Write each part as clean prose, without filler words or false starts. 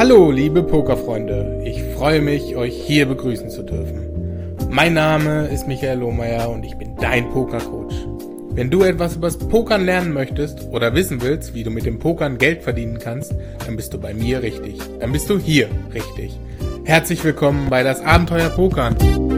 Hallo liebe Pokerfreunde, ich freue mich, euch hier begrüßen zu dürfen. Mein Name ist Michael Lohmeier und ich bin dein Pokercoach. Wenn du etwas übers Pokern lernen möchtest oder wissen willst, wie du mit dem Pokern Geld verdienen kannst, dann bist du bei mir richtig. Dann bist du hier richtig. Herzlich willkommen bei das Abenteuer Pokern.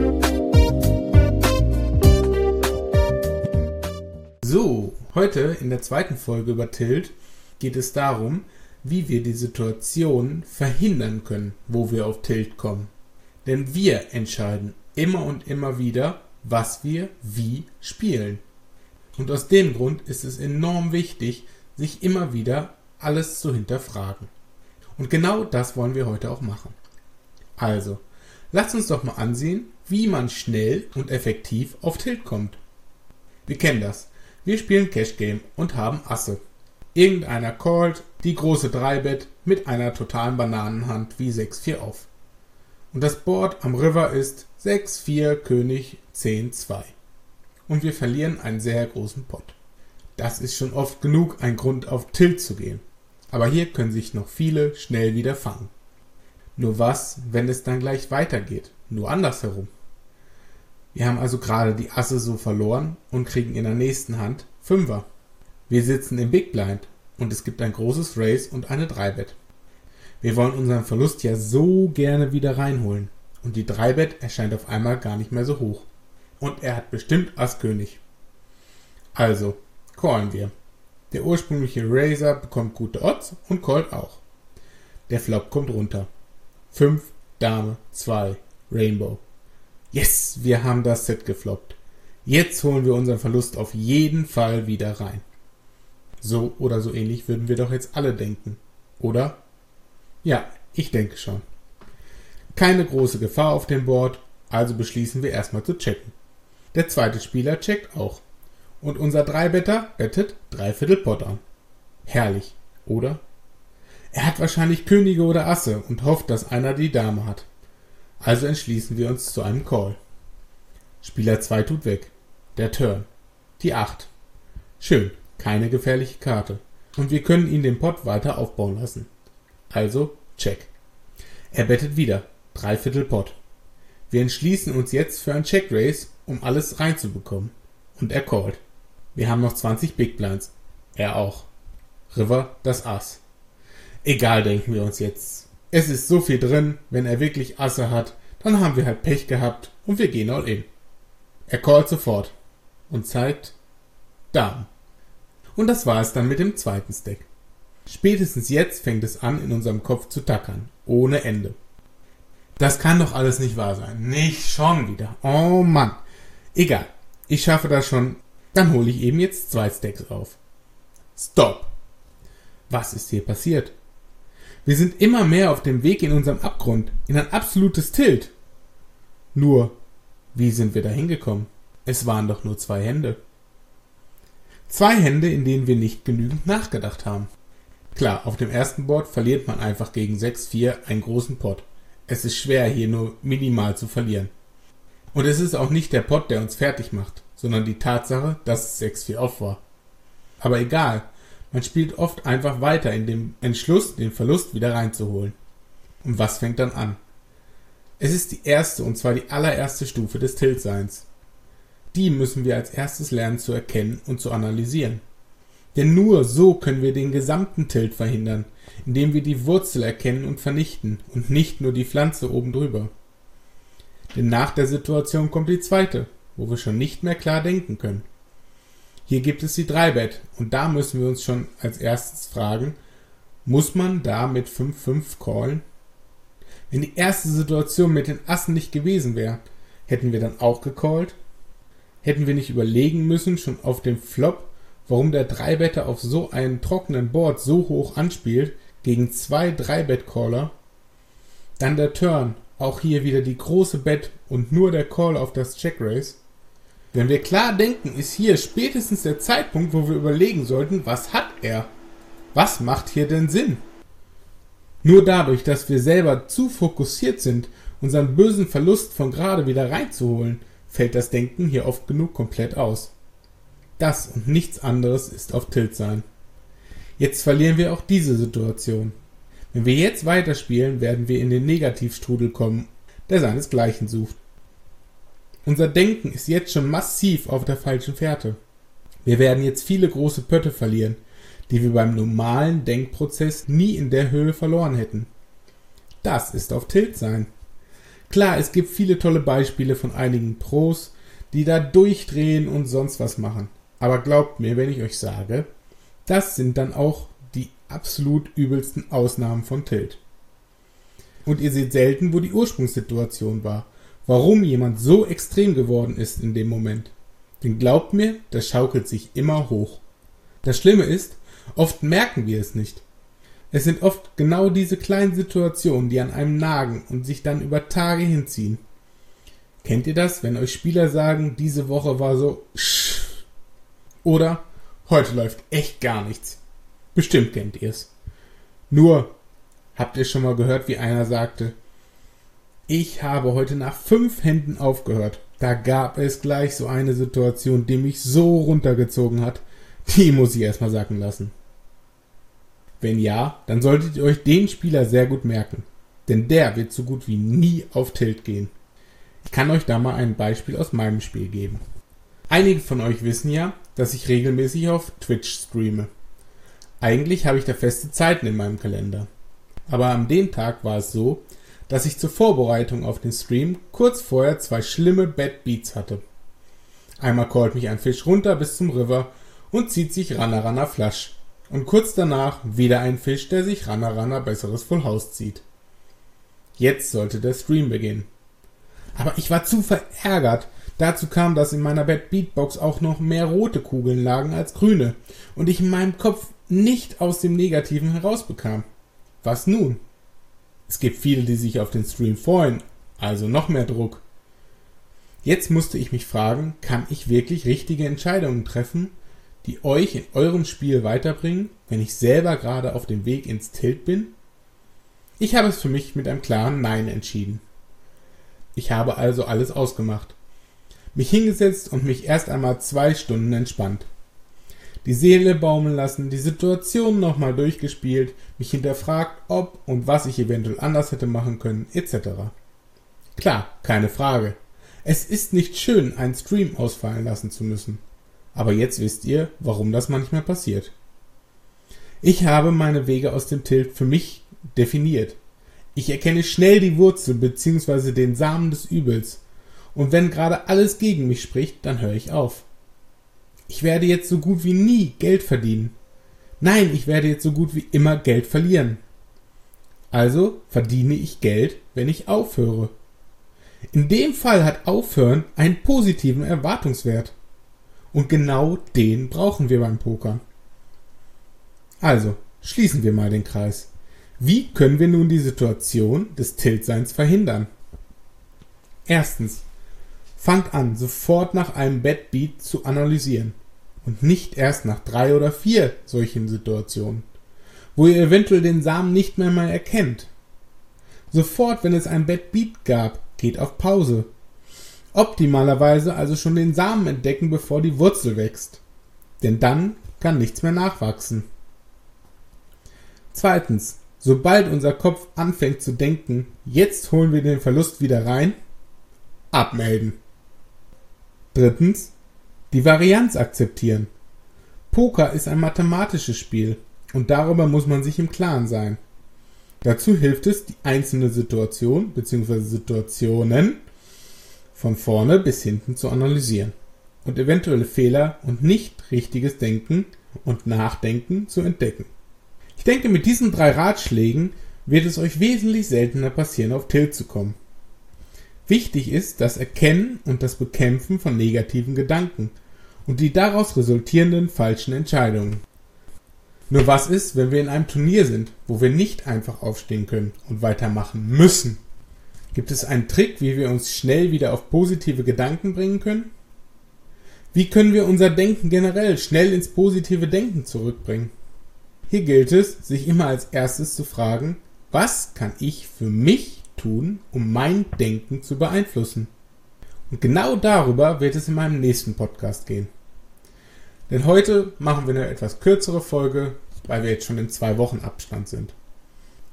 So, heute in der zweiten Folge über Tilt geht es darum, wie wir die Situation verhindern können, wo wir auf Tilt kommen. Denn wir entscheiden immer und immer wieder, was wir wie spielen. Und aus dem Grund ist es enorm wichtig, sich immer wieder alles zu hinterfragen. Und genau das wollen wir heute auch machen. Also, lasst uns doch mal ansehen, wie man schnell und effektiv auf Tilt kommt. Wir kennen das. Wir spielen Cash Game und haben Asse. Irgendeiner callt die große 3-Bet mit einer totalen Bananenhand wie 6-4 auf. Und das Board am River ist 6-4 König 10-2. Und wir verlieren einen sehr großen Pot. Das ist schon oft genug ein Grund auf Tilt zu gehen. Aber hier können sich noch viele schnell wieder fangen. Nur was, wenn es dann gleich weitergeht? Nur andersherum. Wir haben also gerade die Asse so verloren und kriegen in der nächsten Hand Fünfer. Wir sitzen im Big Blind und es gibt ein großes Race und eine 3-Bet. Wir wollen unseren Verlust ja so gerne wieder reinholen und die 3-Bet erscheint auf einmal gar nicht mehr so hoch. Und er hat bestimmt Ass König. Also, callen wir. Der ursprüngliche Raiser bekommt gute Odds und callt auch. Der Flop kommt runter. 5, Dame, 2, Rainbow. Yes, wir haben das Set gefloppt. Jetzt holen wir unseren Verlust auf jeden Fall wieder rein. So oder so ähnlich würden wir doch jetzt alle denken, oder? Ja, ich denke schon. Keine große Gefahr auf dem Board, also beschließen wir erstmal zu checken. Der zweite Spieler checkt auch. Und unser 3-Better bettet 3/4 Pot an. Herrlich, oder? Er hat wahrscheinlich Könige oder Asse und hofft, dass einer die Dame hat. Also entschließen wir uns zu einem Call. Spieler 2 tut weg. Der Turn. Die 8. Schön. Keine gefährliche Karte. Und wir können ihn den Pot weiter aufbauen lassen. Also, check. Er bettet wieder. 3/4 Pot. Wir entschließen uns jetzt für ein Check Raise, um alles reinzubekommen. Und er callt. Wir haben noch 20 Big Blinds. Er auch. River das Ass. Egal, denken wir uns jetzt. Es ist so viel drin, wenn er wirklich Asse hat, dann haben wir halt Pech gehabt und wir gehen all in. Er callt sofort und zeigt Damen. Und das war es dann mit dem zweiten Stack. Spätestens jetzt fängt es an, in unserem Kopf zu tackern. Ohne Ende. Das kann doch alles nicht wahr sein. Nicht schon wieder. Oh Mann. Egal. Ich schaffe das schon. Dann hole ich eben jetzt 2 Stacks auf. Stop. Was ist hier passiert? Wir sind immer mehr auf dem Weg in unserem Abgrund. In ein absolutes Tilt. Nur, wie sind wir da hingekommen? Es waren doch nur 2 Hände. 2 Hände, in denen wir nicht genügend nachgedacht haben. Klar, auf dem ersten Board verliert man einfach gegen 6-4 einen großen Pot. Es ist schwer, hier nur minimal zu verlieren. Und es ist auch nicht der Pot, der uns fertig macht, sondern die Tatsache, dass es 6-4 off war. Aber egal, man spielt oft einfach weiter in dem Entschluss, den Verlust wieder reinzuholen. Und was fängt dann an? Es ist die erste, und zwar die allererste Stufe des Tiltseins. Die müssen wir als erstes lernen zu erkennen und zu analysieren. Denn nur so können wir den gesamten Tilt verhindern, indem wir die Wurzel erkennen und vernichten und nicht nur die Pflanze oben drüber. Denn nach der Situation kommt die zweite, wo wir schon nicht mehr klar denken können. Hier gibt es die 3-Bet und da müssen wir uns schon als erstes fragen, muss man da mit 5-5 callen? Wenn die erste Situation mit den Assen nicht gewesen wäre, hätten wir dann auch gecallt? Hätten wir nicht überlegen müssen, schon auf dem Flop, warum der 3-Better auf so einem trockenen Board so hoch anspielt, gegen 2 3-Bet-Caller? Dann der Turn, auch hier wieder die große Bet und nur der Call auf das Check-Raise. Wenn wir klar denken, ist hier spätestens der Zeitpunkt, wo wir überlegen sollten, was hat er? Was macht hier denn Sinn? Nur dadurch, dass wir selber zu fokussiert sind, unseren bösen Verlust von gerade wieder reinzuholen, fällt das Denken hier oft genug komplett aus. Das und nichts anderes ist auf Tilt sein. Jetzt verlieren wir auch diese Situation. Wenn wir jetzt weiterspielen, werden wir in den Negativstrudel kommen, der seinesgleichen sucht. Unser Denken ist jetzt schon massiv auf der falschen Fährte. Wir werden jetzt viele große Pötte verlieren, die wir beim normalen Denkprozess nie in der Höhe verloren hätten. Das ist auf Tilt sein. Klar, es gibt viele tolle Beispiele von einigen Pros, die da durchdrehen und sonst was machen. Aber glaubt mir, wenn ich euch sage, das sind dann auch die absolut übelsten Ausnahmen von Tilt. Und ihr seht selten, wo die Ursprungssituation war, warum jemand so extrem geworden ist in dem Moment. Denn glaubt mir, das schaukelt sich immer hoch. Das Schlimme ist, oft merken wir es nicht. Es sind oft genau diese kleinen Situationen, die an einem nagen und sich dann über Tage hinziehen. Kennt ihr das, wenn euch Spieler sagen, diese Woche war so oder heute läuft echt gar nichts? Bestimmt kennt ihr es. Nur, habt ihr schon mal gehört, wie einer sagte, ich habe heute nach 5 Händen aufgehört. Da gab es gleich so eine Situation, die mich so runtergezogen hat, die muss ich erstmal sacken lassen. Wenn ja, dann solltet ihr euch den Spieler sehr gut merken, denn der wird so gut wie nie auf Tilt gehen. Ich kann euch da mal ein Beispiel aus meinem Spiel geben. Einige von euch wissen ja, dass ich regelmäßig auf Twitch streame. Eigentlich habe ich da feste Zeiten in meinem Kalender. Aber an dem Tag war es so, dass ich zur Vorbereitung auf den Stream kurz vorher 2 schlimme Bad Beats hatte. Einmal callt mich ein Fisch runter bis zum River und zieht sich Ranna Flush. Und kurz danach wieder ein Fisch, der sich Ranna besseres Full House zieht. Jetzt sollte der Stream beginnen. Aber ich war zu verärgert. Dazu kam, dass in meiner Bad Beat Box auch noch mehr rote Kugeln lagen als grüne und ich in meinem Kopf nicht aus dem Negativen herausbekam. Was nun? Es gibt viele, die sich auf den Stream freuen, also noch mehr Druck. Jetzt musste ich mich fragen, kann ich wirklich richtige Entscheidungen treffen, die euch in eurem Spiel weiterbringen, wenn ich selber gerade auf dem Weg ins Tilt bin? Ich habe es für mich mit einem klaren Nein entschieden. Ich habe also alles ausgemacht. Mich hingesetzt und mich erst einmal 2 Stunden entspannt. Die Seele baumeln lassen, die Situation nochmal durchgespielt, mich hinterfragt, ob und was ich eventuell anders hätte machen können, etc. Klar, keine Frage. Es ist nicht schön, einen Stream ausfallen lassen zu müssen. Aber jetzt wisst ihr, warum das manchmal passiert. Ich habe meine Wege aus dem Tilt für mich definiert. Ich erkenne schnell die Wurzel bzw. den Samen des Übels. Und wenn gerade alles gegen mich spricht, dann höre ich auf. Ich werde jetzt so gut wie nie Geld verdienen. Nein, ich werde jetzt so gut wie immer Geld verlieren. Also verdiene ich Geld, wenn ich aufhöre. In dem Fall hat Aufhören einen positiven Erwartungswert. Und genau den brauchen wir beim Pokern. Also, schließen wir mal den Kreis. Wie können wir nun die Situation des Tiltseins verhindern? Erstens, fangt an, sofort nach einem Bad Beat zu analysieren und nicht erst nach 3 oder 4 solchen Situationen, wo ihr eventuell den Samen nicht mehr mal erkennt. Sofort, wenn es ein Bad Beat gab, geht auf Pause. Optimalerweise also schon den Samen entdecken, bevor die Wurzel wächst. Denn dann kann nichts mehr nachwachsen. Zweitens, sobald unser Kopf anfängt zu denken, jetzt holen wir den Verlust wieder rein, abmelden. Drittens, die Varianz akzeptieren. Poker ist ein mathematisches Spiel und darüber muss man sich im Klaren sein. Dazu hilft es, die einzelne Situation bzw. Situationen von vorne bis hinten zu analysieren und eventuelle Fehler und nicht richtiges Denken und Nachdenken zu entdecken. Ich denke, mit diesen 3 Ratschlägen wird es euch wesentlich seltener passieren, auf Tilt zu kommen. Wichtig ist das Erkennen und das Bekämpfen von negativen Gedanken und die daraus resultierenden falschen Entscheidungen. Nur was ist, wenn wir in einem Turnier sind, wo wir nicht einfach aufstehen können und weitermachen müssen? Gibt es einen Trick, wie wir uns schnell wieder auf positive Gedanken bringen können? Wie können wir unser Denken generell schnell ins positive Denken zurückbringen? Hier gilt es, sich immer als erstes zu fragen, was kann ich für mich tun, um mein Denken zu beeinflussen? Und genau darüber wird es in meinem nächsten Podcast gehen. Denn heute machen wir eine etwas kürzere Folge, weil wir jetzt schon in 2 Wochen Abstand sind.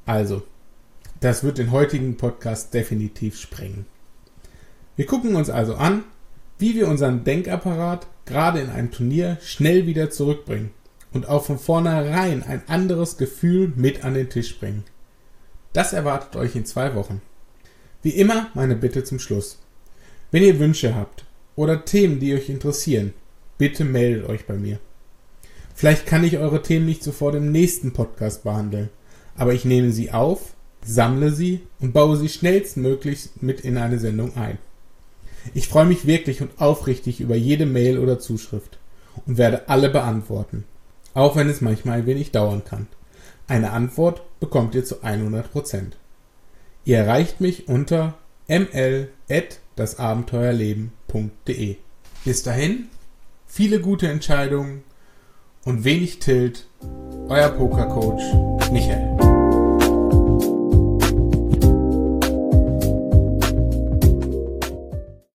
Also, das wird den heutigen Podcast definitiv sprengen. Wir gucken uns also an, wie wir unseren Denkapparat gerade in einem Turnier schnell wieder zurückbringen und auch von vornherein ein anderes Gefühl mit an den Tisch bringen. Das erwartet euch in 2 Wochen. Wie immer meine Bitte zum Schluss. Wenn ihr Wünsche habt oder Themen, die euch interessieren, bitte meldet euch bei mir. Vielleicht kann ich eure Themen nicht sofort im nächsten Podcast behandeln, aber ich nehme sie auf, sammle sie und baue sie schnellstmöglich mit in eine Sendung ein. Ich freue mich wirklich und aufrichtig über jede Mail oder Zuschrift und werde alle beantworten, auch wenn es manchmal ein wenig dauern kann. Eine Antwort bekommt ihr zu 100%. Ihr erreicht mich unter ml@dasabenteuerleben.de. Bis dahin, viele gute Entscheidungen und wenig Tilt, euer Pokercoach Michael.